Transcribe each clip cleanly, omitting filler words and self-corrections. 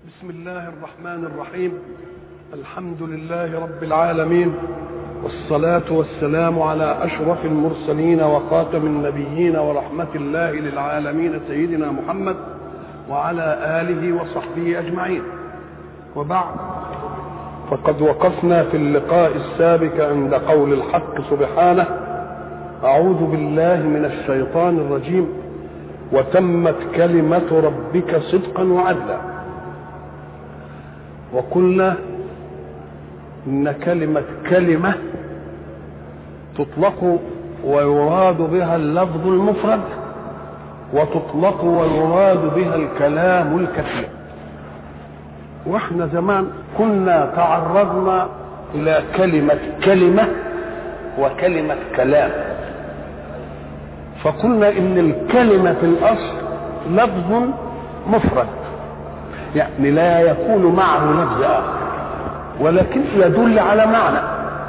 بسم الله الرحمن الرحيم. الحمد لله رب العالمين، والصلاة والسلام على أشرف المرسلين وخاتم النبيين ورحمة الله للعالمين سيدنا محمد وعلى آله وصحبه أجمعين. وبعد، فقد وقفنا في اللقاء السابق عند قول الحق سبحانه: أعوذ بالله من الشيطان الرجيم، وتمت كلمة ربك صدقا وعدلا. وقلنا إن كلمة تطلق ويراد بها اللفظ المفرد، وتطلق ويراد بها الكلام الكثير. واحنا زمان كنا تعرضنا إلى كلمة وكلمة كلام، فقلنا إن الكلمة في الأصل لفظ مفرد، يعني لا يكون معه لفظ آخر، ولكن يدل على معنى.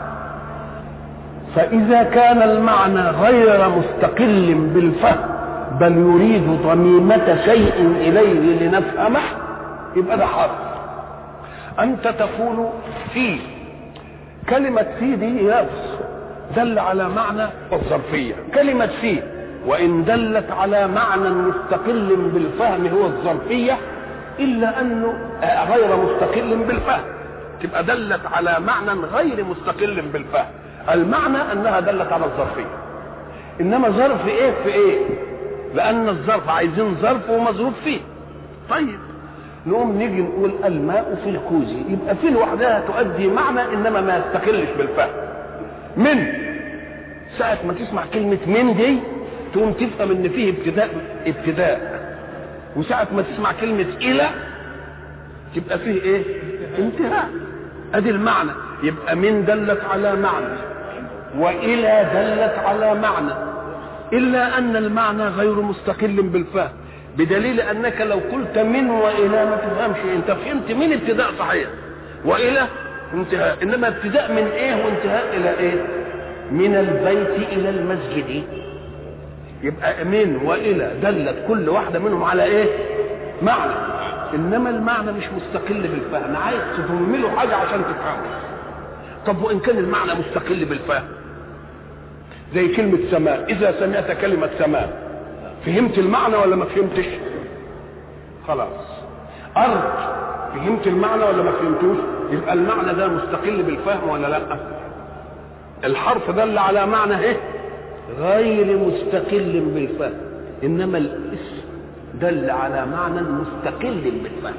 فإذا كان المعنى غير مستقل بالفهم، بل يريد ضميمة شيء إليه لنفهمه، يبقى ده حرف. أنت تقول في، كلمة في دي لفظ دل على معنى الظرفية. كلمة في وإن دلت على معنى مستقل بالفهم هو الظرفية، إلا أنه غير مستقل بالفهم، تبقى دلت على معنى غير مستقل بالفهم. المعنى أنها دلت على الظرفية، إنما ظرف إيه في إيه؟ لأن الظرف عايزين ظرف ومظروف فيه. طيب نقوم نيجي نقول الماء في الكوز، يبقى في لوحدها تؤدي معنى إنما ما يستقلش بالفهم. من ساعة ما تسمع كلمة من دي تقوم تفهم إن فيه ابتداء، وساعة ما تسمع كلمة إلى تبقى فيه إيه؟ انتهاء. أدي المعنى. يبقى من دلت على معنى، وإلى دلت على معنى، إلا أن المعنى غير مستقل بالفهم، بدليل أنك لو قلت من وإلى ما تفهمش. أنت فهمت من ابتداء صحيح، وإلى انتهاء، إنما ابتداء من إيه وانتهاء إلى إيه؟ من البيت إلى المسجد. يبقى من وإلى دلت كل واحدة منهم على إيه؟ معنى، إنما المعنى مش مستقل بالفهم، عايز تضم له حاجة عشان تفهمه. طب وإن كان المعنى مستقل بالفهم، زي كلمة سماء، إذا سمعت كلمة سماء فهمت المعنى ولا ما فهمتش؟ خلاص. أرض، فهمت المعنى ولا ما فهمتوش؟ يبقى المعنى ده مستقل بالفهم ولا لا؟ الحرف دل على معنى إيه؟ غير مستقل بالفهم، إنما الاسم دل على معنى مستقل بالفهم.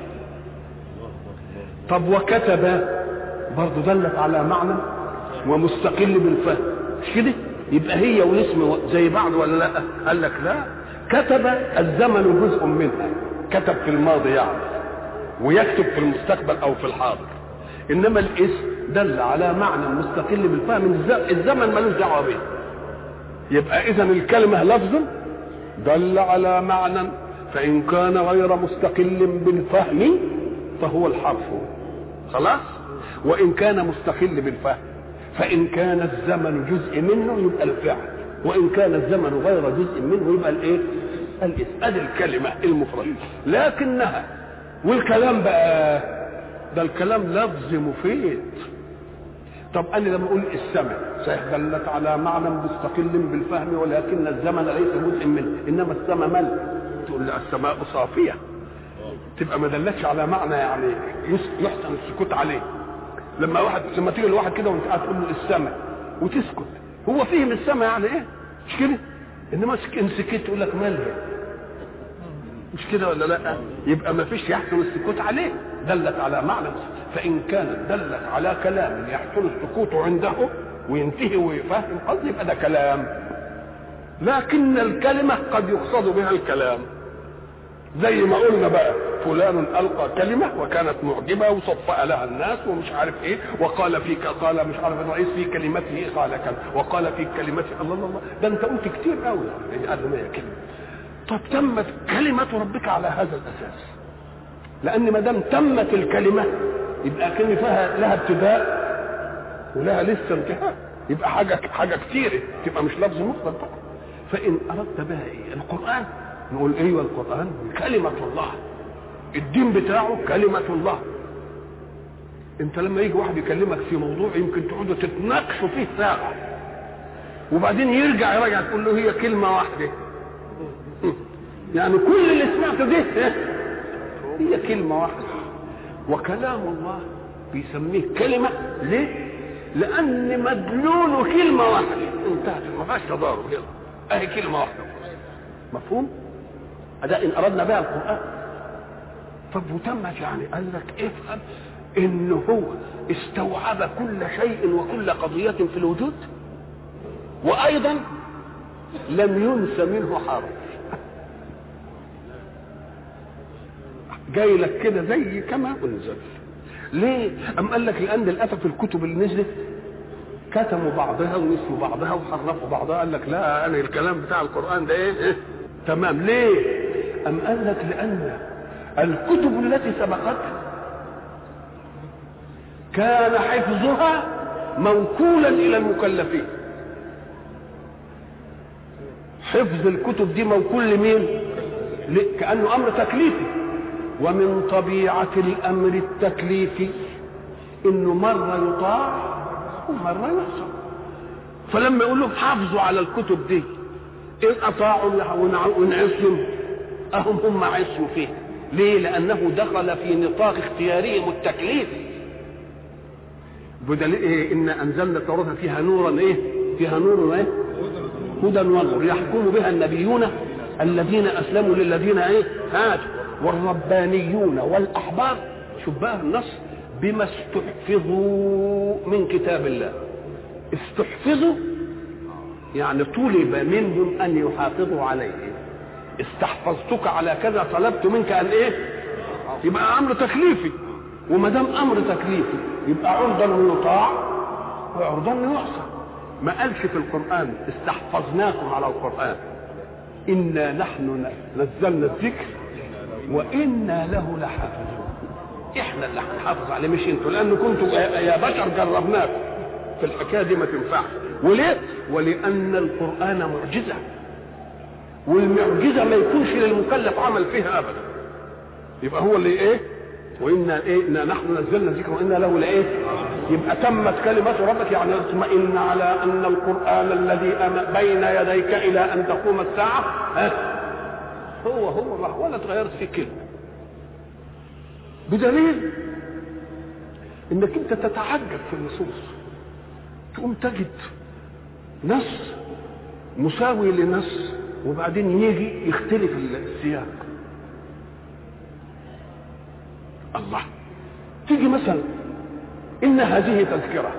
طب وكتب برضه دلت على معنى ومستقل بالفهم، مش كده؟ يبقى هي والاسم زي بعض ولا لا؟ قال لك لا، كتب الزمن جزء منها، كتب في الماضي يعني، ويكتب في المستقبل او في الحاضر، انما الاسم دل على معنى مستقل بالفهم، الزمن ملوش دعوه به. يبقى اذا الكلمه لفظ دل على معنى، فان كان غير مستقل بالفهم فهو الحرف، خلاص. وان كان مستقل بالفهم، فان كان الزمن جزء منه يبقى الفعل، وان كان الزمن غير جزء منه يبقى الايه؟ الاسم. ادي الكلمه المفرده. لكنها والكلام بقى ده الكلام لفظ مفيد. طب انا لما اقول السماء صحيح دلت على معنى مستقل بالفهم، ولكن الزمن ليس جزء منه، انما السماء ملك، تقول لي السماء صافيه، تبقى ما دلتش على معنى يعني يحسن السكوت عليه. لما تيجي لواحد كده وانت قاعد تقول له السماء وتسكت، هو فهم السماء يعني ايه؟ مش كده؟ انما ان سكت تقول لك مالها، مش كده ولا لا؟ يبقى ما فيش يحسن السكوت عليه، دلت على معنى. فان كانت دلت على كلام يحسن السكوت عنده وينتهي ويفهم قصد، يبقى ده كلام. لكن الكلمه قد يقصد بها الكلام، زي ما قلنا بقى فلان القى كلمه وكانت معجبه وصفأ لها الناس ومش عارف ايه، وقال فيك، قال مش عارف الرئيس في كلمته قال كذا، وقال في كلمته الله الله الله، ده انت قلت كتير قوي يعني قال ما هي كلمه. طب تمت كلمه ربك على هذا الاساس، لان ما دام تمت الكلمه يبقى كلمه فيها لها ابتداء ولها لسه انتهاء، يبقى حاجه كتيره، تبقى مش لفظ مفرد بقى. فان اردت بها ايه؟ القران، نقول ايوه القران كلمه الله، الدين بتاعه كلمة الله. انت لما يجي واحد يكلمك في موضوع يمكن تقعدوا تتناقشوا فيه ساعة وبعدين يراجع تقول له هي كلمة واحدة. يعني كل اللي سمعته ده هي كلمة واحدة. وكلام الله بيسميه كلمة ليه؟ لأن مدلوله كلمة واحدة انتهت، ما فيهاش تضارب، يلا اهي كلمة واحدة. مفهوم؟ أداء إن أردنا بها القرآن. طب وتمت يعني قال لك افهم إنه هو استوعب كل شيء وكل قضية في الوجود، وأيضا لم ينس منه حرف. جاي لك كده زي كما أنزل. ليه؟ أم قال لك لأن الأسف الكتب اللي نزلت كتموا بعضها ونسوا بعضها وحرفوا بعضها. قال لك لا، أنا الكلام بتاع القرآن ده إيه؟ تمام. ليه؟ أم قال لك لأن الكتب التي سبقتها كان حفظها موكولا إلى المكلفين. حفظ الكتب دي موكول لمين؟ كأنه أمر تكليفي، ومن طبيعة الأمر التكليفي إنه مرة يطاع ومرة يعصى. فلما يقول لهم حافظوا على الكتب دي، إن أطاعوا ونعصوا هم عصوا فيه. ليه؟ لأنه دخل في نطاق اختيارهم التكليفي. بدل إيه؟ إن أنزلنا التوراة فيها نورا إيه؟ فيها نور إيه؟ هدى ونور يحكم بها النبيون الذين أسلموا للذين إيه؟ هادوا والربانيون والأحبار. شوف بقى النص، بما استحفظوا من كتاب الله. استحفظوا يعني طلب منهم أن يحافظوا عليه. استحفظتك على كذا، طلبت منك أن إيه؟ يبقى أمر تكليفي، وما دام أمر تكليفي يبقى عرضا يطاع وعرضا يعصى. ما قالش في القرآن استحفظناكم على القرآن، إنا نحن نزلنا الذكر وإنا له لحافظون. إحنا اللي هنحافظ عليه مش انتوا، لأن كنتوا يا بشر جربناكم في الحكاية دي ما تنفعش. وليه؟ ولأن القرآن معجزة، والمعجزة ما يكونش للمكلف عمل فيها أبدا. يبقى هو اللي إيه؟ وإنا إيه؟ إنا نحن نزلنا الذكر وإنا له لإيه؟ يبقى تمت كلمة ربك، يعني اطمئن على أن القرآن الذي بين يديك إلى أن تقوم الساعة هو ولا تغيرت فيه كلمة. بدليل إنك أنت تتعجب في النصوص، تقوم تجد نص مساوي لنص وبعدين يجي يختلف السياق. الله، تيجي مثلا إن هذه تذكرة،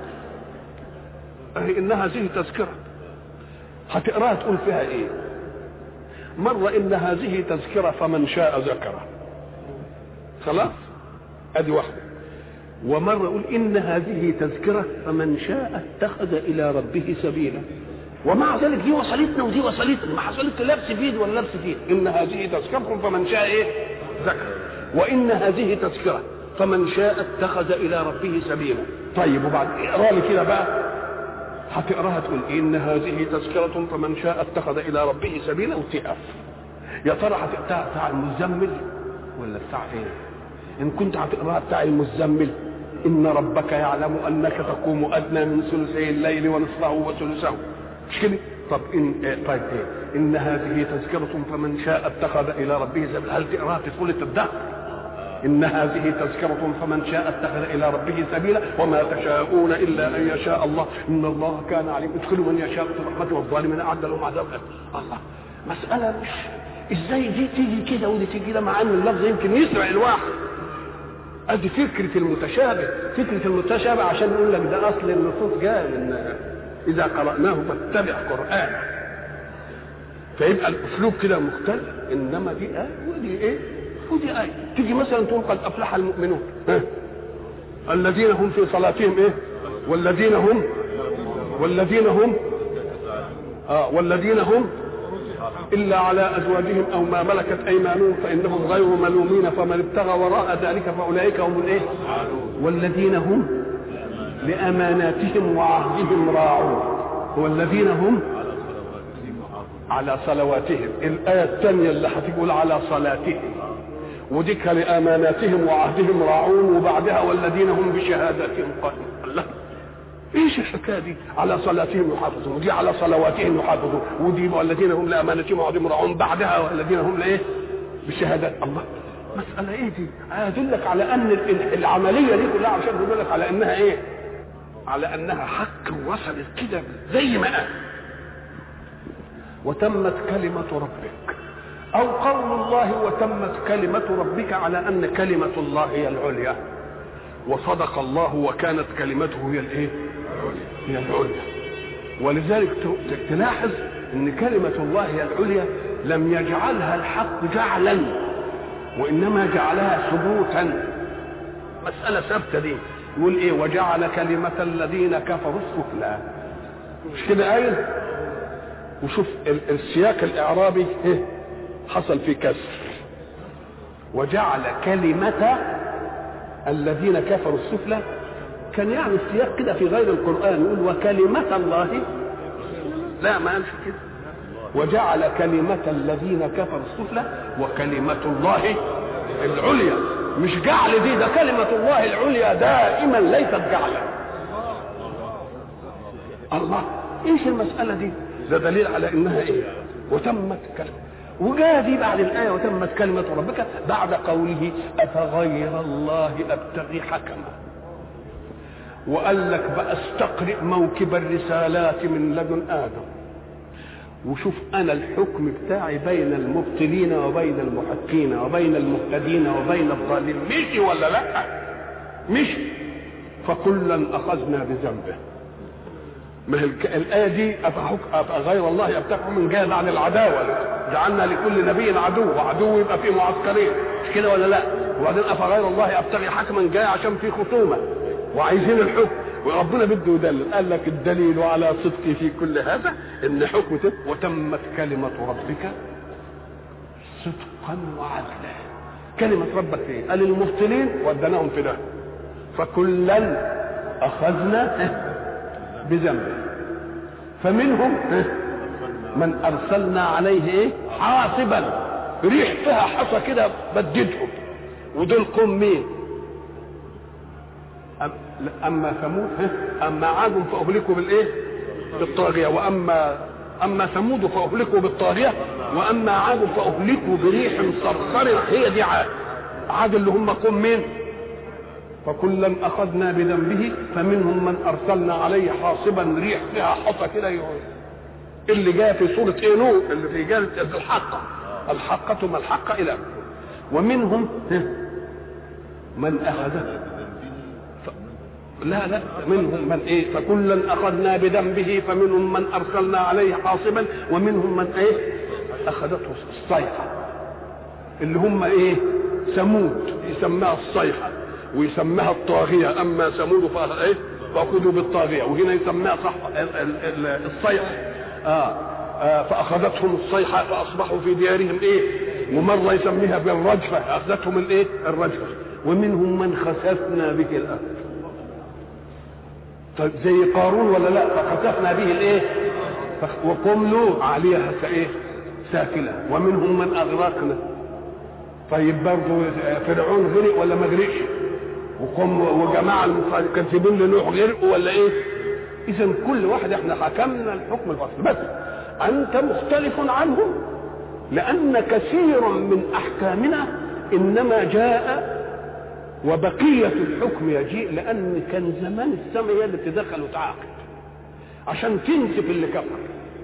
إن هذه تذكرة هتقراها تقول فيها إيه؟ مرة إن هذه تذكرة فمن شاء ذكره، خلاص أدي واحدة. ومرة يقول إن هذه تذكرة فمن شاء اتخذ إلى ربه سبيلا. ومع ذلك دي وصلتنا ودي وصلتنا، ما حصلت لبس فيد ولا لبس فيد. إن هذه تذكرة فمن شاء إيه؟ ذكر. وإن هذه تذكرة فمن شاء اتخذ إلى ربه سبيلا. طيب وبعد اقرا لي كده بقى، هتقراها تقول إن هذه تذكرة فمن شاء اتخذ إلى ربه سبيلا وتقف. يا ترى هتقراها بتاع المزمل ولا بتاع إيه؟ إن كنت هتقراها بتاع المزمل، إن ربك يعلم أنك تقوم أدنى من ثلثي الليل ونصفه وثلثه، مش كده؟ طب طيب إيه؟ إن هذه تذكرة فمن شاء اتخذ إلى ربه سبيلا، هل تقراها تقول تبدأ؟ إن هذه تذكرة فمن شاء اتخذ إلى ربه سبيلا وما تشاءون إلا أن يشاء الله إن الله كان عليم. ادخلوا من يشاء في رحمته والظالمين أعد لهم عذاب أليم. الله، مسألة مش إزاي دي تيجي كده ودي تيجي كده، مع أن اللفظ يمكن يسرع الواحد. ادي فكرة المتشابه، فكرة المتشابه عشان يقول لك ده اصل النصوص جاء من اذا قرأناه فاتبع قرآنه، فيبقى الاسلوب كده مختلف. انما دي آية ودي ايه ودي آية. تيجي مثلا تقول قد افلح المؤمنون الذين هم في صلاتهم ايه والذين هم إلا على أزواجهم أو ما ملكت أيمانهم فإنهم غير ملومين فمن ابتغى وراء ذلك فأولئك هم الإيه؟ والذين هم لأماناتهم وعهدهم راعون والذين هم على صلواتهم. الآية الثانية اللي هتقول على صلاتهم وديك لاماناتهم وعهدهم راعون، وبعدها والذين هم بشهاداتهم قائمون. الله، ايش الحكايه دي؟ على صلاتهم يحافظون، ودي على صلواتهم يحافظون، ودي والذين هم لاماناتهم وعهدهم راعون، بعدها والذين هم لايه؟ بشهادات. الله، مساله ايه دي؟ ادلك على ان العمليه دي كلها عشان يقول لك على انها ايه؟ على انها حق وصلت كده زي ما قال. وتمت كلمه ربك، او قول الله وتمت كلمه ربك، على ان كلمه الله هي العليا، وصدق الله وكانت كلمته هي الايه؟ هي العليا. ولذلك تلاحظ ان كلمه الله هي العليا لم يجعلها الحق جعلا، وانما جعلها ثبوتا، مساله ثابته دي. يقول ايه؟ وجعل كلمه الذين كفروا السفلى، مش كده قايل؟ وشوف السياق الاعرابي حصل فيه كسر، وجعل كلمه الذين كفروا السفلى. كان يعني السياق كده في غير القرآن يقول وكلمة الله، لا ما قالش كده، وجعل كلمة الذين كفروا السفلى وكلمة الله العليا. مش جعل دي، ده كلمة الله العليا دائما ليست جعلا. الله، ايش المسألة دي؟ ده دليل على انها ايه؟ وتمت كلمة. وجاء دي بعد الآية وتمت كلمة ربك بعد قوله أفغير الله أبتغي حكما. وقال لك بقى استقرئ موكب الرسالات من لدن آدم، وشوف أنا الحكم بتاعي بين المبطلين وبين المحقين وبين المهتدين وبين الضالين، مشي ولا لا؟ مشي. فكلا أخذنا بذنبه. ما هي الآية دي أفغير الله أبتغي حكما جاء عن العداوة، جعلنا لكل نبي عدو، وعدو يبقى فيه معسكرين، مش كده ولا لا؟ وبعدين أفغير الله أبتغي حكما جاء عشان فيه خصومة وعايزين الحكم، وربنا بده يدلل. قال لك الدليل على صدقي في كل هذا ان حكم وتمت كلمة ربك صدقا وعدلا. كلمة ربك ايه؟ قال المبطلين ودناهم في ده، فكلا أخذنا بذنبه، فمنهم من أرسلنا عليه ايه؟ حاصبا، ريح فيها حصى كده بددهم. ودول قوم مين؟ اما ثمود، اما عاد فاهلكوا بالايه؟ بالطاغيه. واما ثمود فاهلكوا بالطاغيه، واما عاد فاهلكوا بريح صرصر. هي دي عاد اللي هم قوم مين؟ فكلا اخذنا بذنبه فمنهم من ارسلنا عليه حاصبا، ريح فيها حصى كده اللي جاء في سوره ايه؟ نوح، اللي في جاء الحقه ما الحقه الى. ومنهم من اخذه لا منهم من ايه؟ فكلا اخذنا بذنبه فمنهم من ارسلنا عليه حاصبا ومنهم من ايه؟ اخذته الصيحه، اللي هم ايه؟ ثمود، يسمىها الصيحه ويسمىها الطاغيه. اما ثمود فايه؟ فاخذوا بالطاغيه، وهنا يسمىها صح الصيحه. فاخذتهم الصيحه فاصبحوا في ديارهم ايه؟ ومره يسميها بالرجفه، اخذتهم الايه؟ الرجفه. ومنهم من خسفنا به الارض، طيب زي قارون ولا لا؟ فخسفنا به الايه؟ وقوم لوط عليها ايه؟ ساكنه. ومنهم من اغرقنا، طيب برضه فرعون غرق ولا ما غرقش؟ وقوم وجماعه المكذبين لنوح غرقوا ولا ايه؟ اذا كل واحد احنا حكمنا الحكم الفصل، بس انت مختلف عنهم لان كثير من احكامنا انما جاء وبقية الحكم يجيء، لأن كان زمان السماء هي اللي بتدخل وتعاقب عشان تنسف اللي كفر.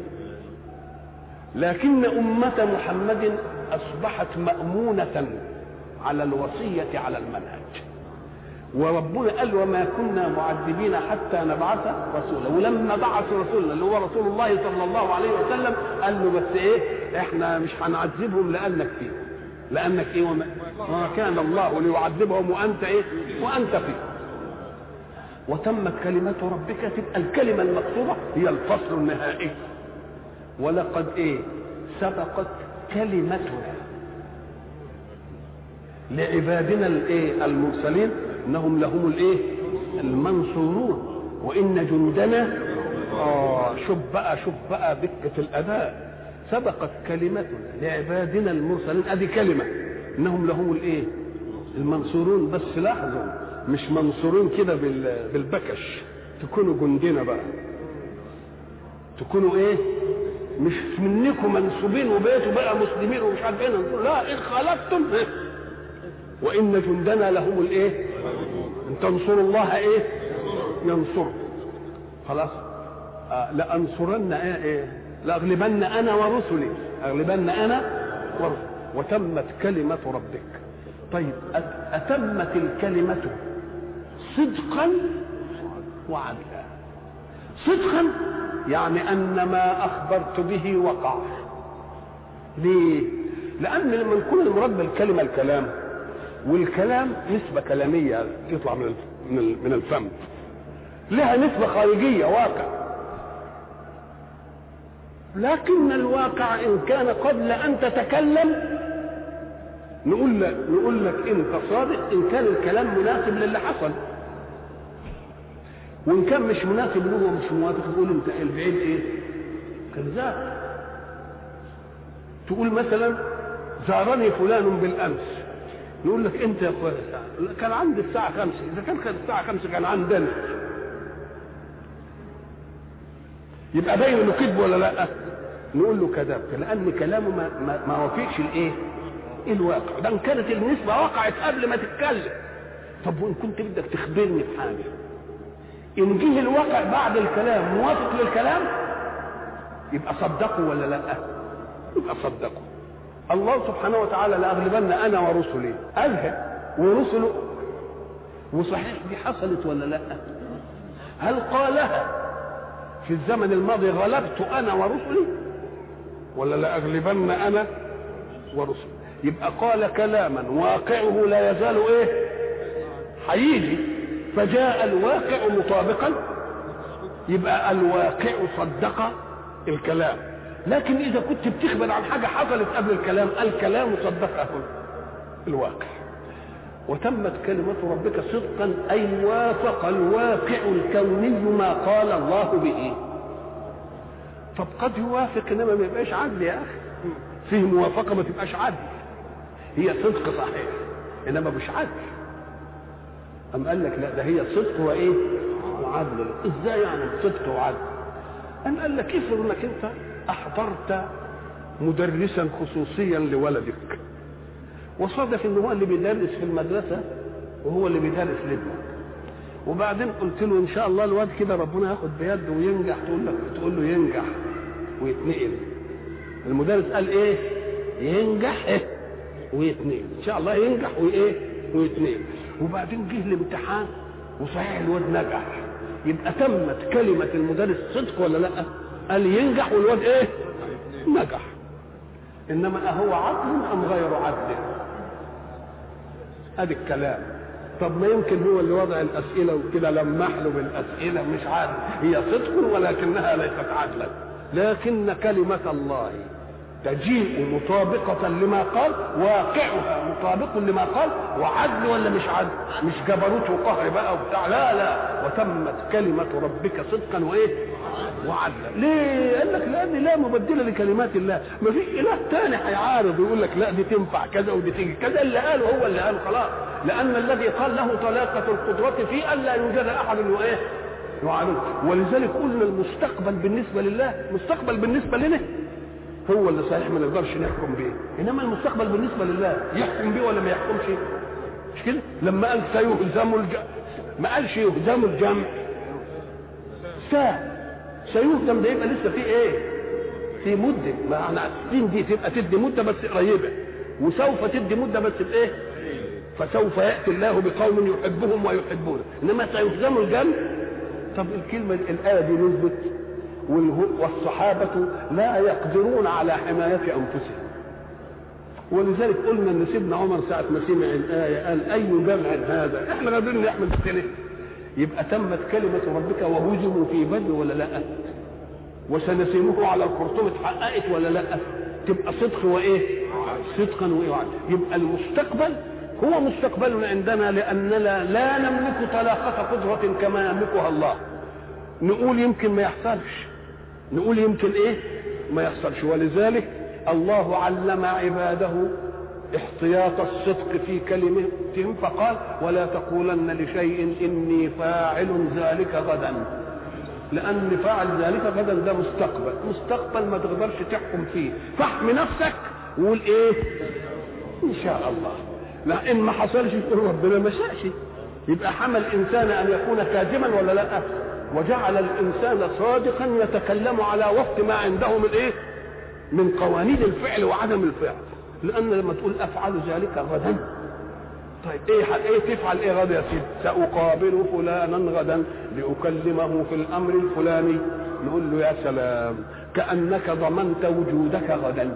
لكن أمة محمد أصبحت مأمونة على الوصية على المنهج، وربنا قال وما كنا معذبين حتى نبعث رسولا. ولما بعث رسولنا اللي هو رسول الله صلى الله عليه وسلم قال له بس ايه؟ احنا مش هنعذبهم لأنك ايه؟ وما كان الله ليعذبهم وانت ايه؟ وانت فيه. وتمت كلمة ربك، تبقى الكلمة المقصودة هي الفصل النهائي. ولقد ايه؟ سبقت كلمتنا لعبادنا الايه؟ المرسلين انهم لهم الايه؟ المنصورون. وان جندنا شوف بقى دقة الاداء. سبقت كلمتنا لعبادنا المرسلين، ادي كلمة انهم لهم الايه المنصورون. بس لاحظوا مش منصورين كده بالبكش، تكونوا جندنا بقى، تكونوا ايه مش منكم منسوبين وبيتوا بقى مسلمين ومش عارف ايه، لا ان خالفتم وان جندنا لهم الايه ان تنصروا الله ايه ينصركم. خلاص لانصرن ايه لاغلبن انا ورسلي، اغلبن انا ورسلي وتمت كلمه ربك. طيب اتمت الكلمه صدقا وعدلا. صدقا يعني ان ما اخبرت به وقع. ليه؟ لان لما نكون المراد بالكلمه الكلام، والكلام نسبه كلاميه يطلع من الفم، لها نسبه خارجيه واقع، لكن الواقع ان كان قبل ان تتكلم نقول لك انت صادق ان كان الكلام مناسب للي حصل، وان كان مش مناسب له ومش موافق تقول انت البعيد ايه كذاب. تقول مثلا زارني فلان بالامس، يقول لك انت يا اخويا كان عندي الساعه 5، اذا كان الساعه 5 كان عندنا، يبقى باين انه كذب ولا لا؟ نقول له كذبت، لان كلامه ما وافقش الايه الواقع. ده ان كانت النسبه وقعت قبل ما تتكلم. طب وان كنت بدك تخبرني بحاجه، ان جه الواقع بعد الكلام موافق للكلام يبقى صدقوا ولا لا؟ يبقى صدقوا. الله سبحانه وتعالى لاغلبن انا ورسلي قالها ورسله، وصحيح دي حصلت ولا لا؟ هل قالها في الزمن الماضي غلبت انا ورسلي ولا لاغلبن انا ورسلي؟ يبقى قال كلاما واقعه لا يزال ايه هيجي، فجاء الواقع مطابقا، يبقى الواقع صدق الكلام. لكن اذا كنت بتخبر عن حاجه حصلت قبل الكلام صدقه الواقع. وتمت كلمه ربك صدقا اي وافق الواقع الكوني ما قال الله به. طب قد يوافق انما ما يبقاش عدل يا اخي، فيه موافقه ما تبقاش عدل، هي صدق صحيح انما مش عدل. أم قال لك لا ده هي صدق وايه وعدل. ازاي يعني صدق وعدل؟ أم قال لك افرض انك انت احضرت مدرسا خصوصيا لولدك، وصادف ان هو اللي بيدرس في المدرسه وهو اللي بيدرس لابنك، وبعدين قلت له ان شاء الله الواد كده ربنا ياخد بيده وينجح، تقول له ينجح ويتنقل. المدرس قال ايه؟ ينجح ايه ويتنقل، ان شاء الله ينجح وايه ويتنقل. وبعدين جه الامتحان وصحيح الواد نجح، يبقى تمت كلمه المدرس صدق ولا لا؟ قال ينجح والواد ايه نجح. انما اهو عدل ام غير عدل؟ ادي الكلام. طب ما يمكن هو اللي وضع الاسئله وكده لمح له بالاسئله، مش عادل، هي صدق ولكنها ليست عدلا. لكن كلمه الله تجيء مطابقة لما قال، واقعها مطابق لما قال، وعدل ولا مش عدل؟ مش جبروت وقهر بقى وبتاع، لا وتمت كلمة ربك صدقا وايه وعدلا. ليه؟ قال لك لان لا مبدل لكلمات الله، ما فيش اله تاني هيعارض ويقول لك لا دي تنفع كذا ودي تيجي كذا، اللي قاله هو اللي قال خلاص. لان الذي قال له طلاقة القدرة في الا يوجد احد وايه يعارض. ولذلك قلنا المستقبل بالنسبة لله مستقبل بالنسبة لنا هو اللي صحيح ما نقدرش نحكم به، انما المستقبل بالنسبه لله يحكم به ولا ما يحكمش؟ مش كده؟ لما قال سيهزم ما قالش يهزم الجمع، سيهزم ده يبقى لسه في ايه؟ في مده، معنى السين دي تبقى تدي مده بس قريبه، وسوف تدي مده بس بايه؟ فسوف ياتي الله بقوم يحبهم ويحبونه، انما سيهزم الجمع. طب الكلمه الايه دي نثبت والصحابة لا يقدرون على حماية أنفسهم، ولذلك قلنا ان سيدنا عمر ساعة ما سمع الآية قال أي جمع هذا؟ احنا قادرين نحمل السنة. يبقى تمت كلمة ربك وهزموا في بدر ولا لا؟ وسنسمه على الخرطوم اتحققت ولا لا؟ تبقى صدق وايه؟ صدقا وايه وعد. يبقى المستقبل هو مستقبلنا عندنا، لأننا لا نملك طلاقة قدرة كما يملكها الله. نقول يمكن ما يحصلش، نقول يمكن ايه ما يحصلش. ولذلك الله علم عباده احتياط الصدق في كلمتهم، فقال ولا تقولن لشيء إني فاعل ذلك غدا، لأن فاعل ذلك غدا ده مستقبل ما تقدرش تحكم فيه، فاحمي نفسك وقول ايه ان شاء الله، لا ان ما حصلش تقول ربنا ما شاءش. يبقى حمل الانسان ان يكون كاذبا ولا لا؟ وجعل الانسان صادقا يتكلم على وفق ما عنده من ايه؟ من قوانين الفعل وعدم الفعل. لان لما تقول افعل ذلك غدا، طيب ايه تفعل ايه غدا يا سيدي؟ ساقابل فلانا غدا لاكلمه في الامر الفلاني، نقول له يا سلام كانك ضمنت وجودك غدا،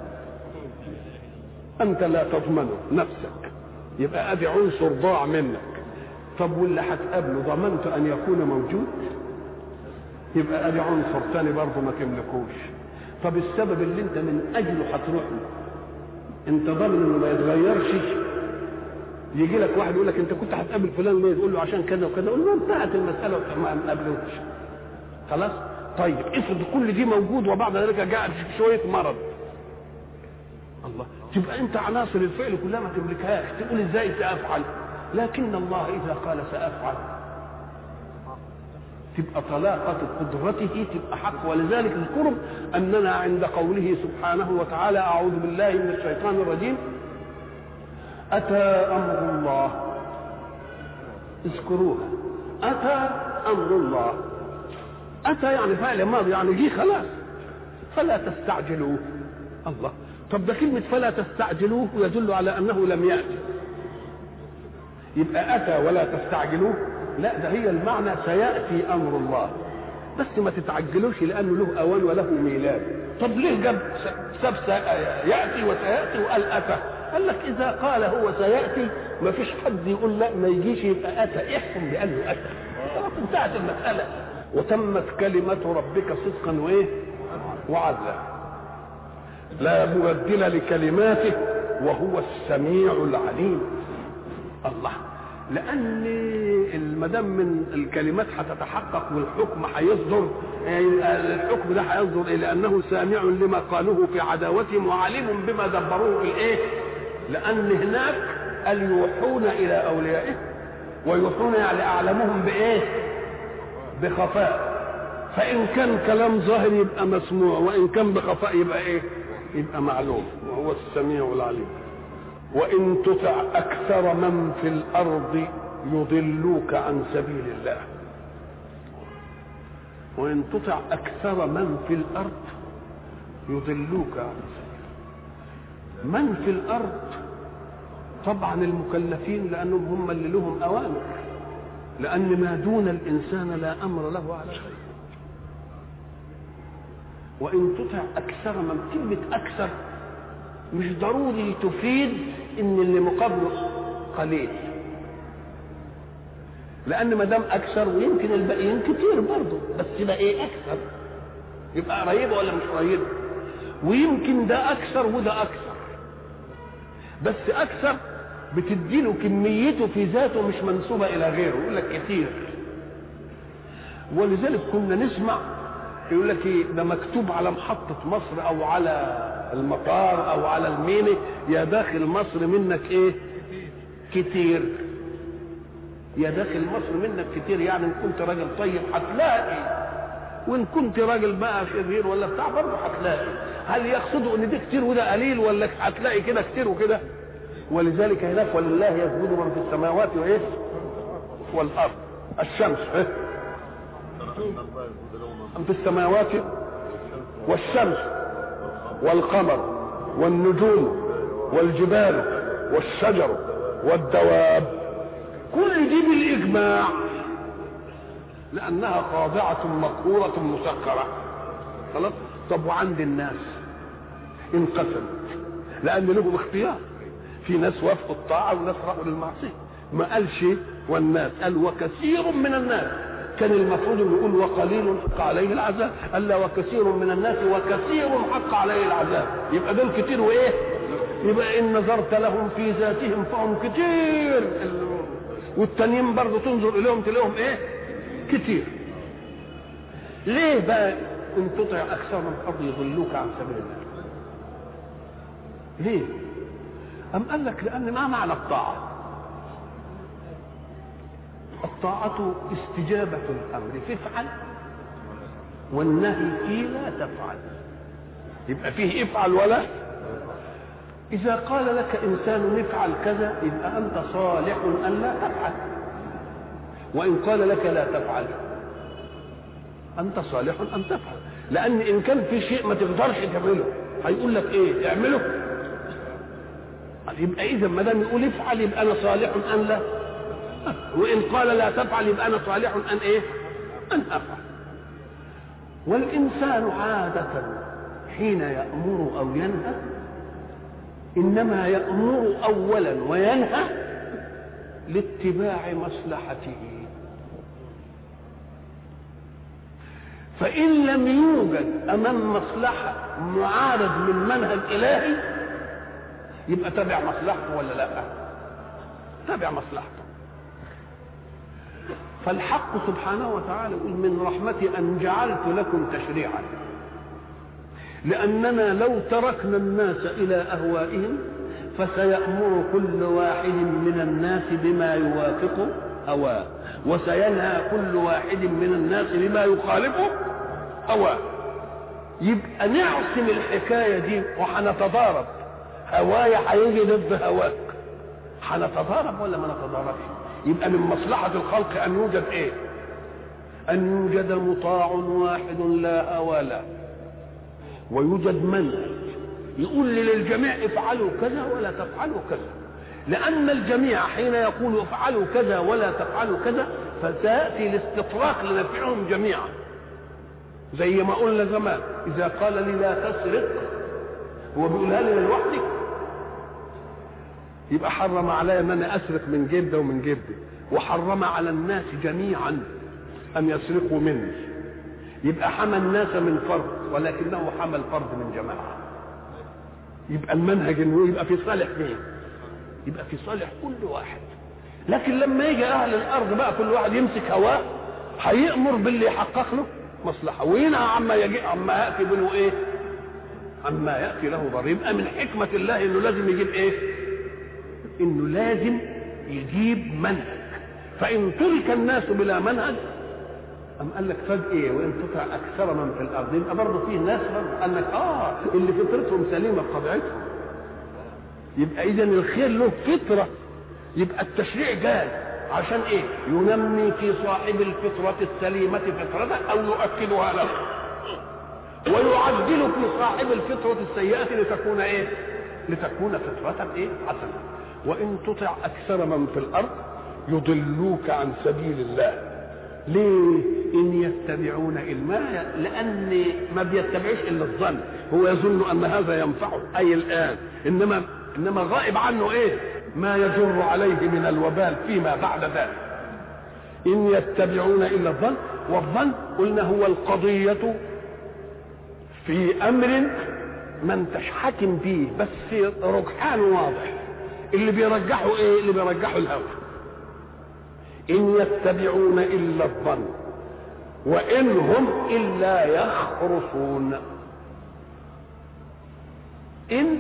انت لا تضمنه نفسك، يبقى ادي عنصر ضاع منك. طب واللي هتقابله ضمنت ان يكون موجود، يبقى ادي عنصر ثاني برضه ما تملكوش. طب السبب اللي انت من اجله هتروح له انت ضامن انه ما يتغيرش؟ يجي لك واحد يقول لك انت كنت هتقابل فلان ليه؟ تقول له عشان كذا وكذا، قول له انتهت المساله وما نقابلوش خلاص. طيب افرض كل دي موجود وبعد ذلك جاء شويه مرض، الله، تبقى انت عناصر الفعل كلها ما تملكهاش، تقول ازاي سافعل؟ لكن الله اذا قال سافعل تبقى طلاقه قدرته تبقى حق. ولذلك الكرم اننا عند قوله سبحانه وتعالى اعوذ بالله من الشيطان الرجيم أتى أمر الله، اذكروها، أتى أمر الله. أتى يعني فعل ماضي، يعني جه خلاص، فلا تستعجلوه. الله، طب ده كلمة فلا تستعجلوه يدل على أنه لم يأتي، يبقى أتى ولا تستعجلوه؟ لا، ده هي المعنى سيأتي أمر الله، بس ما تتعجلوش لأنه له أوان وله ميلاد. طب ليه جاب يأتي وسيأتي وقال أتى؟ قال لك إذا قال هو سيأتي ما فيش حد يقول لا ما يجيش يبقى أتى، احكم بأنه أتى، انتهت المسألة. وتمت كلمة ربك صدقا وإيه؟ وعدلا، لا مبدل لكلماته وهو السميع العليم. الله، لأن المدام من الكلمات هتتحقق والحكم هيصدر، الحكم ده هيصدر إيه؟ لأنه سامع لما قالوه في عداوتهم وعليم بما دبروه في الإيه؟ لأن هناك قال يوحون إلى أوليائهم، ويوحون يعني أعلمهم بإيه؟ بخفاء. فإن كان كلام ظاهر يبقى مسموع، وإن كان بخفاء يبقى إيه؟ يبقى معلوم، وهو السميع العليم. وإن تطع أكثر من في الأرض يضلوك عن سبيل الله. وإن تطع أكثر من في الأرض يضلوك عن سبيل الله. من في الأرض طبعا المكلفين، لأنهم هم اللي لهم أوامر، لأن ما دون الإنسان لا أمر له على شيء. وإن تطع أكثر من، كلمة أكثر مش ضروري تفيد ان اللي مقابله قليل، لان ما دام اكثر ويمكن الباقيين كتير برضه، بس يبقى ايه؟ اكثر، يبقى قريبه ولا مش قريبه؟ ويمكن ده اكثر وده اكثر، بس اكثر بتديله كميته في ذاته مش منسوبه الى غيره، يقول لك كتير. ولذلك كنا نسمع يقول لك ايه؟ ده مكتوب على محطة مصر او على المطار او على الميني يا داخل مصر منك ايه؟ كتير. يا داخل مصر منك كتير، يعني ان كنت راجل طيب هتلاقي، وان كنت راجل بقى شرير ولا بتاع برضه هتلاقي. هل يقصدوا ان ده كتير وده قليل، ولا هتلاقي كده كتير وكده؟ ولذلك هناك ولله يسجد من في السماوات وايه؟ والارض. الشمس في السماوات والشمس والقمر والنجوم والجبال والشجر والدواب، كل دي بالإجماع لأنها خاضعة مقهورة مسخرة. خلاص. طب وعند الناس انقسمت، لأن لهم اختيار، في ناس وافقوا الطاعة وناس راحوا للمعصية. ما قالش والناس، قال وكثير من الناس. كان المفروض انه يقول وقليل حق عليه العذاب، قال لا وكثير من الناس وكثير حق عليه العذاب، يبقى دول كتير وايه؟ يبقى ان نظرت لهم في ذاتهم فهم كتير، والتانيين برضه تنظر اليهم تلاقيهم ايه؟ كتير. ليه بقى ان تطع اكثر من الارض يضلوك عن سبيل الله؟ ليه؟ أم قال لك لأن ما معنى الطاعة؟ الطاعة استجابة الأمر فافعل والنهي فيه لا تفعل. يبقى فيه افعل ولا. إذا قال لك إنسان افعل كذا يبقى أنت صالح أن لا تفعل، وإن قال لك لا تفعل أنت صالح أن تفعل، لأن إن كان في شيء ما تقدرش تعمله هيقول لك إيه اعمله. يبقى إذا ما دام يقول افعل يبقى أنا صالح أن لا، وإن قال لا تفعل يبقى أنا صالح أن إيه؟ أن أفعل. والإنسان عادة حين يأمر أو ينهى إنما يأمر أولا وينهى لاتباع مصلحته، فإن لم يوجد أمام مصلحة معارض من منهج إلهي يبقى تابع مصلحته ولا لا؟ تابع مصلحته. فالحق سبحانه وتعالى يقول من رحمتي أن جعلت لكم تشريعا، لأننا لو تركنا الناس إلى أهوائهم فسيأمر كل واحد من الناس بما يوافق هواه، وسينهى كل واحد من الناس بما يخالفه هواه. يبقى نعصم الحكاية دي وحنتضارب، هوايا هيجي ضد هواك، هنتضارب ولا ما نتضاربش؟ يبقى من مصلحة الخلق أن يوجد إيه؟ أن يوجد مطاع واحد لا هوى له، ويوجد منهج يقول للجميع افعلوا كذا ولا تفعلوا كذا، لأن الجميع حين يقول افعلوا كذا ولا تفعلوا كذا فتأتي الاستطراق لنفعهم جميعا. زي ما قلنا زمان إذا قال لي لا تسرق هو بيقولها لي لوحدي، يبقى حرم علي ان انا اسرق من جيب ده ومن جيب ده، وحرم على الناس جميعا ان يسرقوا مني. يبقى حمى الناس من فرد ولكنه حمى الفرد من جماعه. يبقى المنهج انه يبقى في صالح مين؟ يبقى في صالح كل واحد. لكن لما يجي اهل الارض بقى كل واحد يمسك هواه هيأمر باللي يحقق له مصلحه وينهى عما ياتي منه ايه؟ عما ياتي له ضر. يبقى من حكمه الله انه لازم يجيب ايه؟ انه لازم يجيب منهج. فان ترك الناس بلا منهج أم قال لك فجأة إيه؟ وإن تطع أكثر من في الأرض يبقى برضه فيه ناس برضه قال لك اللي فطرتهم سليمة بطبيعتهم. يبقى إذا الخير له فطرة. يبقى التشريع جاي عشان إيه؟ ينمي في صاحب الفطرة السليمة فطرته أو يؤكدها له، ويعدل في صاحب الفطرة السيئة لتكون إيه؟ لتكون فطرة إيه؟ حسنة. وإن تطع أكثر من في الأرض يضلوك عن سبيل الله. ليه؟ إن يتبعون إلا لأن ما بيتبعوش إلا الظن، هو يظن أن هذا ينفعه أي الآن، إنما غائب عنه إيه؟ ما يجر عليه من الوبال فيما بعد ذلك. إن يتبعون إلا الظن، والظن قلنا هو القضية في أمر ما انتش حاكم فيه بس رجحان واضح. اللي بيرجحوا إيه؟ اللي بيرجحوا الهوى. إن يتبعون إلا الظن وإن هم إلا يخرصون. إن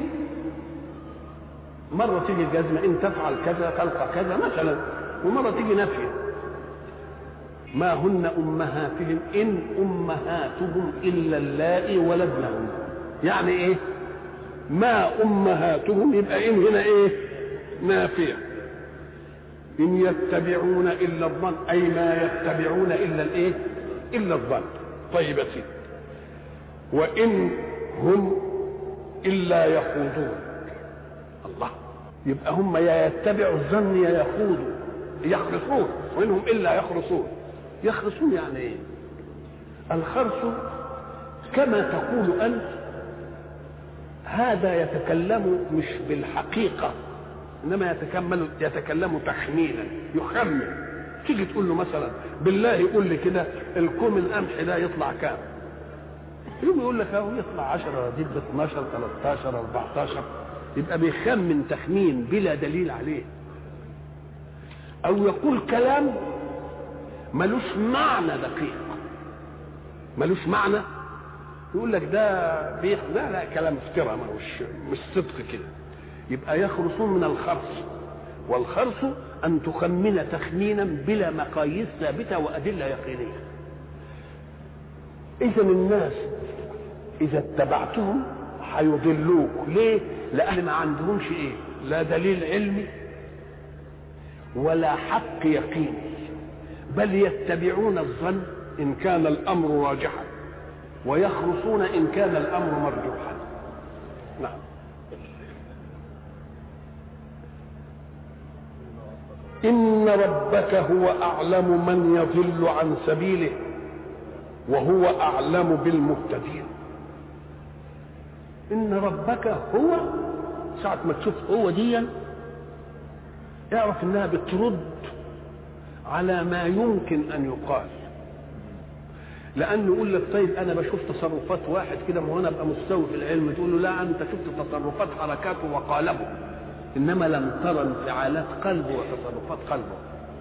مرة تيجي الجزمة إن تفعل كذا تلقى كذا مثلا، ومرة تيجي نفي. ما هن أمهاتهم إن أمهاتهم إلا اللائي ولدنهم. يعني إيه؟ ما أمهاتهم يبقى إن هنا إيه؟ نافية. إن يتبعون إلا الظن أي ما يتبعون إلا الإيه؟ إلا الظن. طيب يا سيدي. وإن هم إلا يخوضون. الله. يبقى هم يا يتبعوا الظن يا يخوضوا يخرصون، وإنهم إلا يخرصون. يخرصون يعني إيه؟ الخرص كما تقول أنت هذا يتكلم مش بالحقيقة انما يتكلم تخمينا، يخمن. تيجي تقول له مثلا بالله يقول لي كده الكوم القمح ده يطلع كام؟ يوم يقول لك اهو يطلع 10 دي ب 12 13 14. يبقى بيخمن تخمين بلا دليل عليه. او يقول كلام ملوش معنى دقيق، ملوش معنى. يقول لك ده لا كلام افتراء مش صدق كده. يبقى يخرصون من الخرص، والخرص أن تخمن تخمينا بلا مقاييس ثابتة وأدلة يقينية. إذا الناس إذا اتبعتهم هيضلوك. ليه؟ لأن ما عندهمش إيه؟ لا دليل علمي ولا حق يقيني، بل يتبعون الظن إن كان الأمر راجحا، ويخرصون إن كان الأمر مرجوحا. نعم. إن ربك هو أعلم من يضل عن سبيله وهو أعلم بالمهتدين. إن ربك هو، ساعة ما تشوف هو ديا اعرف إنها بترد على ما يمكن أن يقال. لأنه يقول لك طيب أنا بشوف تصرفات واحد كده، ما هو أنا أبقى مستوي في العلم. تقول له لا، أنت شفت تصرفات حركاته وقالبه، إنما لم ترى انفعالات قلبه وتصرفات قلبه.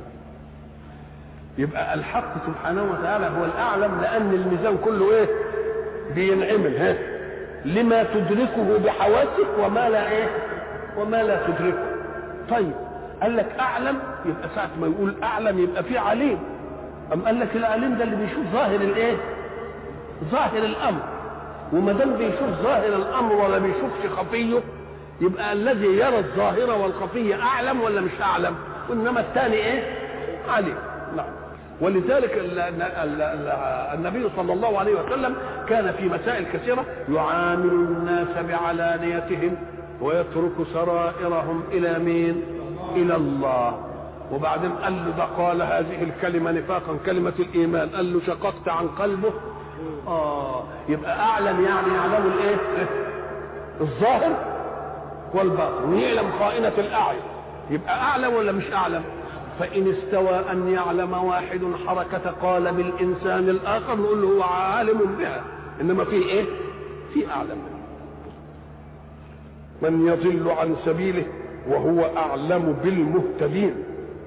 يبقى الحق سبحانه وتعالى هو الأعلم، لأن الميزان كله إيه؟ بينعمل لما تدركه بحواسك وما لا إيه؟ وما لا تدركه. طيب قال لك أعلم، يبقى ساعة ما يقول أعلم يبقى في عليم. أم قال لك العليم ده اللي بيشوف ظاهر الإيه؟ ظاهر الأمر. وما دام بيشوف ظاهر الأمر ولا بيشوفش خفيه، يبقى الذي يرى الظاهر والخفية أعلم ولا مش أعلم؟ وإنما الثاني إيه؟ عليم. نعم. ولذلك النبي صلى الله عليه وسلم كان في مسائل كثيرة يعامل الناس بعلانيتهم ويترك سرائرهم إلى مين؟ إلى الله. وبعدين قال له ده قال هذه الكلمة نفاقا، كلمة الإيمان، قال له شققت عن قلبه. يبقى أعلم، يعني يعلم الإيه؟ الظاهر والباطن، ويعلم خائنة الأعين. يبقى أعلم ولا مش أعلم؟ فإن استوى أن يعلم واحد حركة قالب الإنسان الآخر نقول له هو عالم بها، إنما في إيه؟ في أعلم. من يضل عن سبيله وهو أعلم بالمهتدين.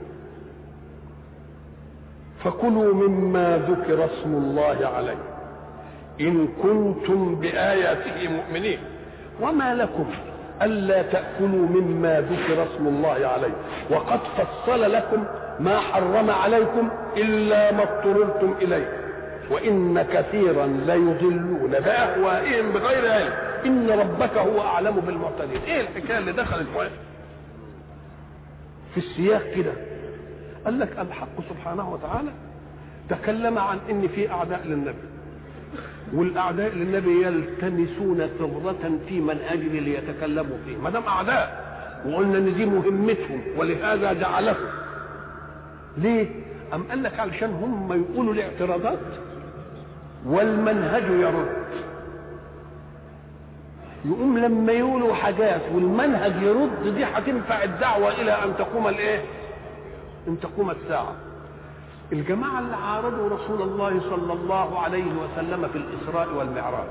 فكلوا مما ذكر اسم الله عليه إن كنتم بآياته مؤمنين. وما لكم ألا تأكلوا مما ذكر اسم الله عليه وقد فصل لكم ما حرم عليكم إلا ما اضطررتم إليه وإن كثيرا ليضلون بأهوائهم بغير علم إن ربك هو أعلم بالمعتدين. إيه الحكاية اللي دخلت في السياق كده؟ قال لك الحق سبحانه وتعالى تكلم عن إن في أعداء للنبي، والأعداء للنبي يلتمسون ثغرة في منهجه ليتكلموا فيه. ما دام أعداء وقلنا إن دي مهمتهم ولهذا جعلهم. ليه؟ أم قال لك علشان هم يقولوا الاعتراضات والمنهج يرد. يقوم لما يقولوا حاجات والمنهج يرد، دي هتنفع الدعوة إلى أن تقوم الإيه؟ أن تقوم الساعة. الجماعة اللي عارضوا رسول الله صلى الله عليه وسلم في الإسراء والمعراج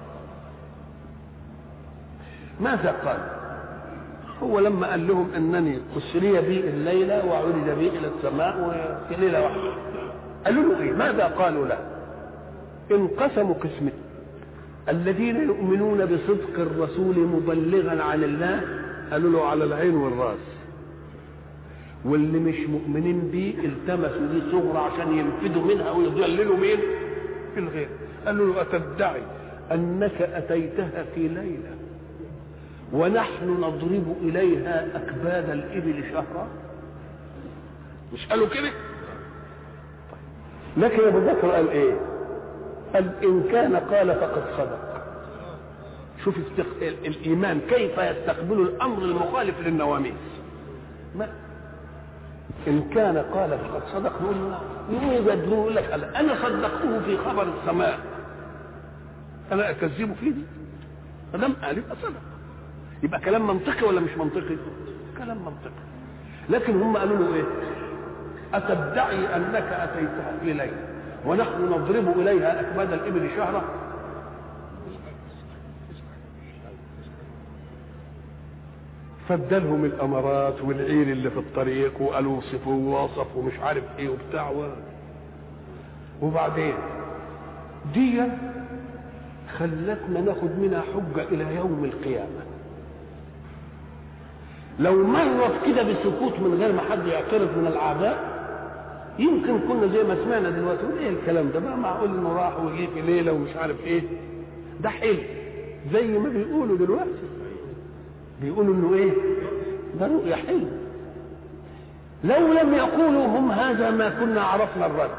ماذا قال؟ هو لما قال لهم أنني أسري بي الليلة وعرج بي إلى السماء وفي ليلة واحدة، قالوا له إيه؟ ماذا قالوا له؟ انقسموا قسمين. الذين يؤمنون بصدق الرسول مبلغا عن الله قالوا له على العين والراس، واللي مش مؤمنين بيه التمسوا دي ثغرة عشان ينفذوا منها ويضللوا مين؟ في الغير. قالوا له أتدعي أنك أتيتها في ليلة ونحن نضرب إليها أكباد الإبل شهرا؟ مش قالوا كده؟ لكن أبو بكر قال إيه؟ قال إن كان قال فقد صدق. شوف الإيمان كيف يستقبل الأمر المخالف للنواميس. ما إن كان قال فقد صدق، يقول لك أنا صدقته في خبر السماء، أنا أكذبه فيه دي؟ فلم قال يبقى صدق. يبقى كلام منطقي ولا مش منطقي؟ كلام منطقي. لكن هم قالوا له إيه؟ أتدعي أنك أتيتها في ليلة ونحن نضرب إليها أكباد الإبل شهرا؟ فدلهم الأمارات والعير اللي في الطريق وقالوا وصفوا ووصفوا ومش عارف ايه وبتاع وبعدين دي خلتنا ناخد منها حجة إلى يوم القيامة. لو مرت كده بسكوت من غير ما حد يعترض من الاعداء يمكن كنا زي ما سمعنا دلوقتي ايه الكلام ده بقى، معقول انه راح وجه في ليله ومش عارف ايه، ده حلم زي ما بيقولوا دلوقتي، بيقولوا انه ايه ده رؤيا حلم. لو لم يقولوا هم هذا ما كنا عرفنا الرد،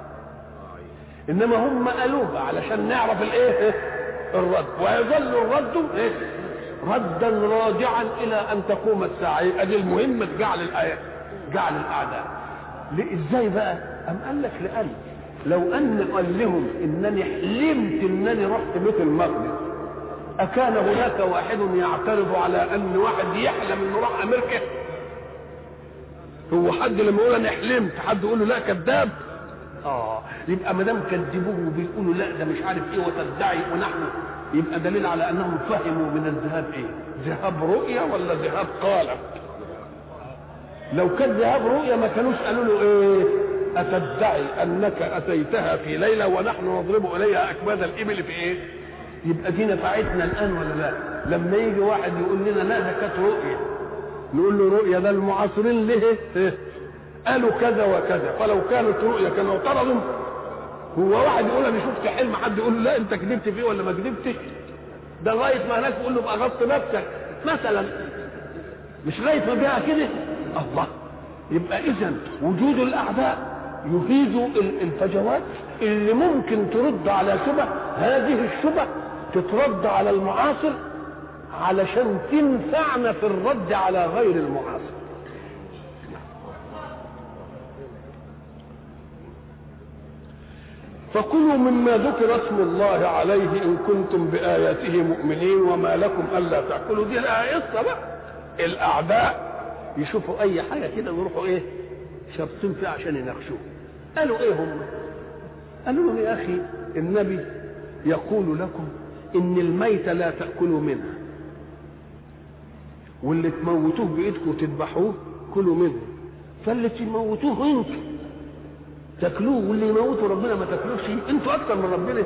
انما هم قالوها علشان نعرف الايه الرد، ويظل الرد ايه ردا راجعا الى ان تقوم الساعه. ادي المهمه جعل الايه جعل الاعداء. ازاي بقى؟ ام قال لك لان لو ان قال لهم انني حلمت انني رحت بيت المقدس، اكان هناك واحد يعترض على ان واحد يحلم انه راح امريكا؟ هو حد لما يقول انا حلمت حد يقول له لا كذاب؟ يبقى ما دام كذبوه وبيقولوا لا ده مش عارف ايه وتدعي ونحن، يبقى دليل على انهم فهموا من الذهاب ايه؟ ذهاب رؤيا ولا ذهاب قالب؟ لو كان ذهاب رؤيا ما كانوش قالوا له ايه اتدعي انك اتيتها في ليله ونحن نضرب اليها اكباد الابل في ايه؟ يبقى دي نفعتنا الان ولا لا؟ لما يجي واحد يقول لنا لا ده كانت رؤيا، نقول له رؤيا ده المعاصرين ليه قالوا كذا وكذا، فلو كانت رؤيا كانوا اعترضوا. هو واحد يقول انا شفت حلم، حد يقول له لا انت كذبت فيه ولا ما كذبتش؟ ده لغايه ما ناس يقول له ابقى غص نفسك مثلا، مش لغايه ما بيها كده. الله، يبقى اذا وجود الاعداء يفيد الفجوات اللي ممكن ترد على شبه، هذه الشبه تترد على المعاصر علشان تنفعنا في الرد على غير المعاصر. فكلوا مما ذكر اسم الله عليه ان كنتم باياته مؤمنين وما لكم الا تاكلوا. دي قصه بقى، الاعداء يشوفوا اي حاجه كده ويروحوا ايه شابطين فيها عشان يناقشوه. قالوا ايه هم؟ قالوا لهم يا اخي النبي يقول لكم ان الميت لا تاكلوا منها، واللي تموتوه بايدكم وتذبحوه كلوا منه، فاللي تموتوه انتوا تاكلوه واللي يموتوا ربنا ما تاكلوش. انتوا اكتر من ربنا.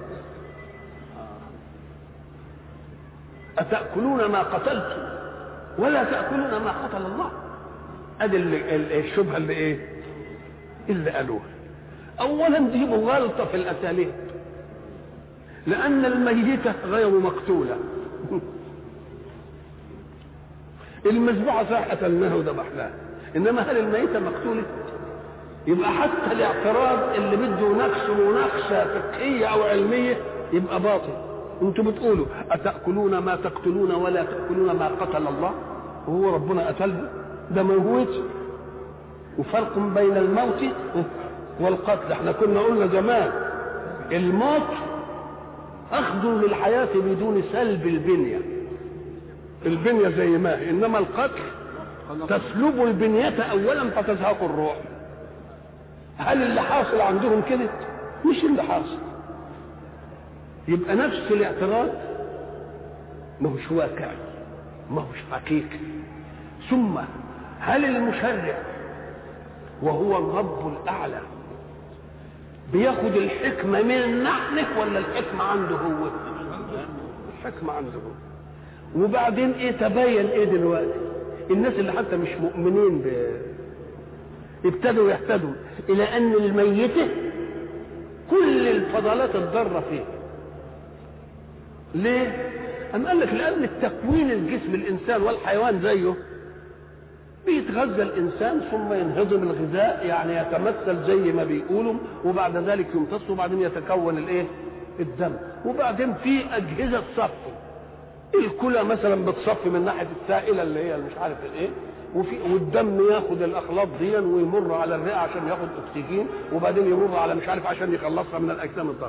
اتاكلون ما قتلتم ولا تاكلون ما قتل الله. ادي الشبهه اللي ايه اللي قالوها. اولا دي غلطه في الاساليب، لان الميته غير مقتوله. المذبوحه صح قتلناها وذبحناها، انما هل الميته مقتوله؟ يبقى حتى الاعتراض اللي بده مناقشه فقهيه او علميه يبقى باطل. انتوا بتقولوا اتاكلون ما تقتلون ولا تاكلون ما قتل الله، وهو ربنا قتله؟ ده موجود. وفرق بين الموت والقتل. احنا كنا قلنا زمان الموت اخذ للحياه بدون سلب البنيه زي ما هي، انما القتل تسلب البنيه اولا فتزهق الروح. هل اللي حاصل عندهم كده؟ مش اللي حاصل. يبقى نفس الاعتراض ما هوش واقعي، ما هوش حقيقي. ثم هل المشرع وهو الرب الاعلى بياخد الحكمه من نحن ولا الحكمه عنده هو؟ الحكمه عنده هو. وبعدين ايه تبين ايه دلوقتي؟ الناس اللي حتى مش مؤمنين ابتدوا يهتدوا الى ان الميته كل الفضلات الضاره فيه. ليه؟ أم قال لك لان التكوين الجسم الانسان والحيوان زيه، بيتغذى الانسان ثم ينهضم الغذاء، يعني يتمثل زي ما بيقولوا، وبعد ذلك يمتص وبعدين يتكون الايه الدم، وبعدين في اجهزه صفي. الكلى مثلا بتصفي من ناحيه السائله اللي هي مش عارف الايه، والدم ياخد الاخلاط دي ويمر على الرئه عشان ياخد اكسجين، وبعدين يمر على مش عارف عشان يخلصها من الاجسام الضاره.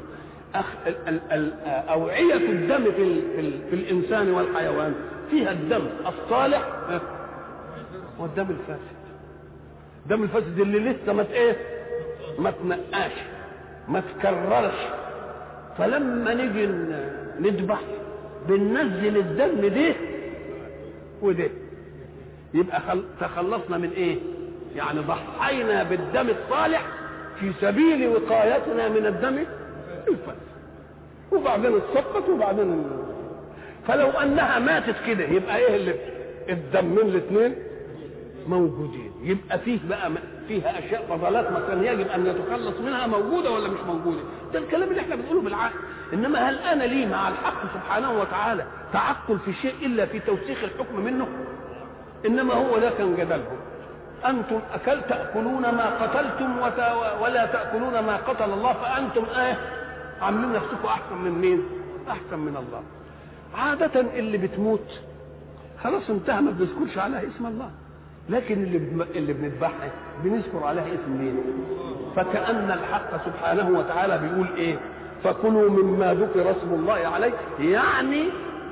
اوعيه الدم في الانسان والحيوان فيها الدم الصالح والدم الفاسد. الدم الفاسد اللي لسه ما تنقاش ما تكررش، فلما نيجي نذبح بننزل الدم ده وده، يبقى تخلصنا من ايه؟ يعني ضحينا بالدم الصالح في سبيل وقايتنا من الدم الفاسد، وبعدين اتصفت وبعدين فلو انها ماتت كده يبقى ايه اللي الدمين الاثنين موجودين. يبقى فيها اشياء فضلات مثلا يجب ان يتخلص منها، موجوده ولا مش موجوده؟ ده الكلام اللي احنا بنقوله بالعقل. انما هل انا لي مع الحق سبحانه وتعالى تعقل في شيء الا في توسيخ الحكم منه؟ انما هو ده كان جدلهم. انتم تاكلون ما قتلتم ولا تاكلون ما قتل الله، فانتم عاملين نفسكم احسن من مين؟ احسن من الله. عاده اللي بتموت خلاص انتهى، ما بنذكرش عليها اسم الله، لكن اللي بنذبحها بنذكر عليها اسم مين؟ فكأن الحق سبحانه وتعالى بيقول ايه؟ فكلوا مما ذكر اسم الله عليه، يعني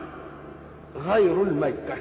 غير الميتة.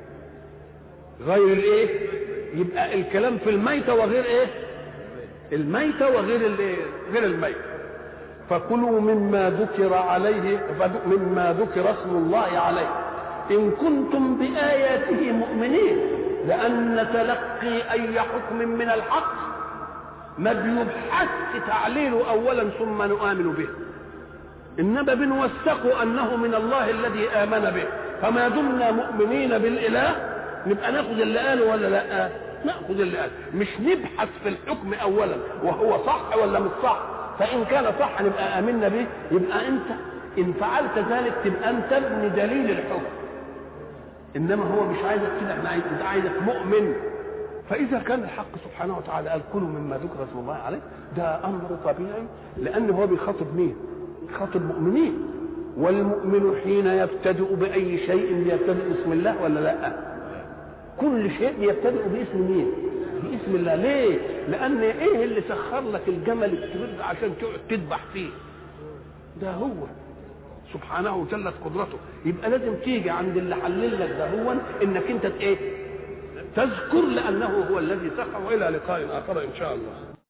غير الايه؟ يبقى الكلام في الميتة وغير ايه؟ الميتة وغير الايه؟ غير الميتة. فكلوا مما ذكر عليه، مما ذكر اسم الله عليه إن كنتم بآياته مؤمنين، لأن تلقي أي حكم من الحق ما بيبحث تعليله أولا ثم نؤمن به، إنما بنوثق أنه من الله الذي آمن به. فما دمنا مؤمنين بالإله نبقى ناخذ اللي قاله ولا لا؟ ناخذ اللي قاله، مش نبحث في الحكم أولا وهو صح ولا مش صح. فإن كان صح نبقى آمنا به. يبقى أنت إن فعلت ذلك تبقى أنت ابن دليل الحكم، انما هو مش عايزك كده، احنا عايزك مؤمن. فاذا كان الحق سبحانه وتعالى قال كلوا مما ذكر اسم الله عليه، ده امر طبيعي، لان هو بيخاطب مين؟ بيخاطب مؤمنين، والمؤمن حين يبتدئ باي شيء بيبتدئ باسم الله ولا لا؟ كل شيء بيبتدئ باسم مين؟ باسم الله. ليه؟ لان ايه اللي سخر لك الجمل الكبير عشان تقعد تذبح فيه؟ ده هو سبحانه جلت قدرته. يبقى لازم تيجي عند اللي حلل لك ده هو انك انت ايه؟ تذكر، لانه هو الذي سخر. والى لقاء اخر ان شاء الله.